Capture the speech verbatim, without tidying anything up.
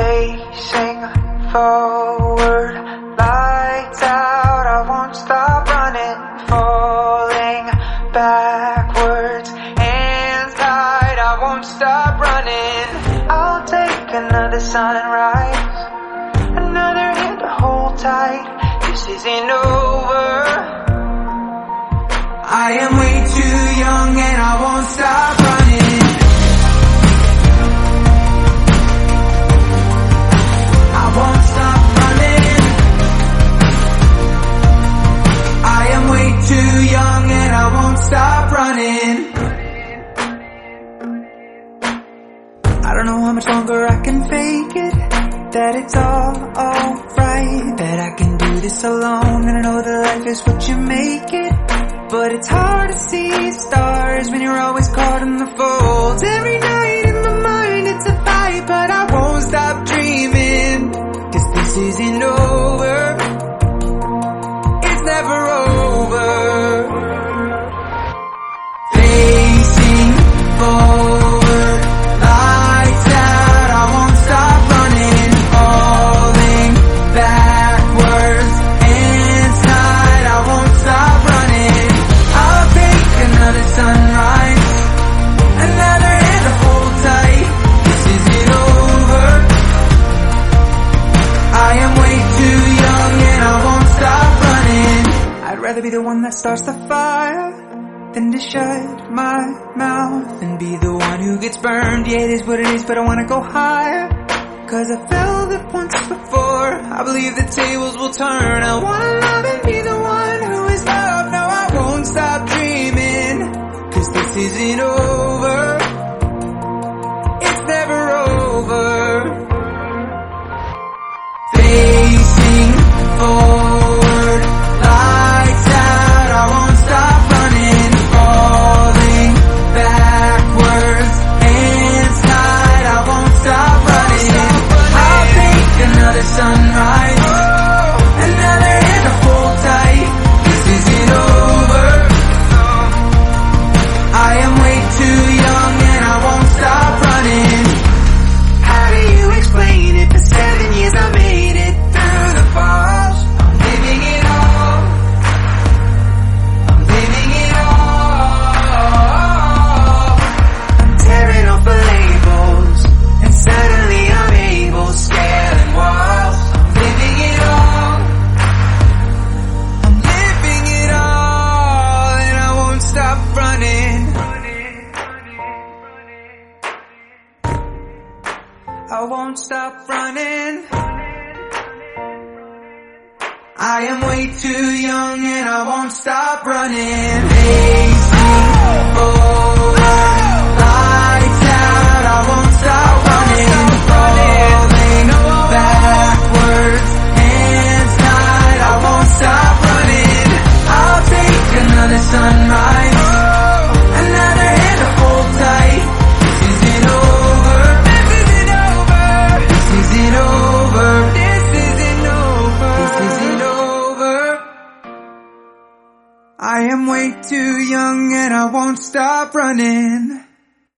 Facing forward, lights out, I won't stop running. Falling backwards, hands tied, I won't stop running. I'll take another sunrise, another hand to hold tight. This isn't over. I am way too young and I won't stop running. I won't stop running. I am way too young and I won't stop running. I don't know how much longer I can fake it, that it's all alright, that I can do this alone, and I know that life is what you make it. But it's hard to see stars when you're always caught in the folds. Every night in my mind it's a fight, but I won't stop dreaming, 'cause this isn't over. It's never over. Facing forward, lights out, I won't stop running. Falling backwards, hands tied, I won't stop running. I'll take another sunrise, another hand to hold tight. This isn't over. I am way too young and I won't stop running. I'd rather be the one that starts the fire than to shut my mouth and be the one who gets burned. Yeah, it is what it is, but I wanna go higher, 'cause I felt it once before. I believe the tables will turn. I wanna love and be the one who is loved. No, I won't stop dreaming, 'cause this isn't over. It's never over. Facing forward, lights out, I won't stop running. Falling backwards, hands tied, I won't stop running. I'll take another sunrise, another hand to hold tight. This isn't over. I am way too young and I won't stop running. How do you explain it? For seven years I made it through the falls. I'm living it all. I'm living it all. I'm tearing off the labels, and suddenly I'm able, scaling walls. I'm living it all. I'm living it all, and I won't stop running. I won't stop running. I am way too young and I won't stop running. Facing forward, lights out, I won't stop running. Falling backwards, hands tied, I won't stop running. I'll take another sunrise, another hand to hold tight. This isn't over. This isn't over. This isn't over. This isn't over. This isn't over. I am way too young and I won't stop running.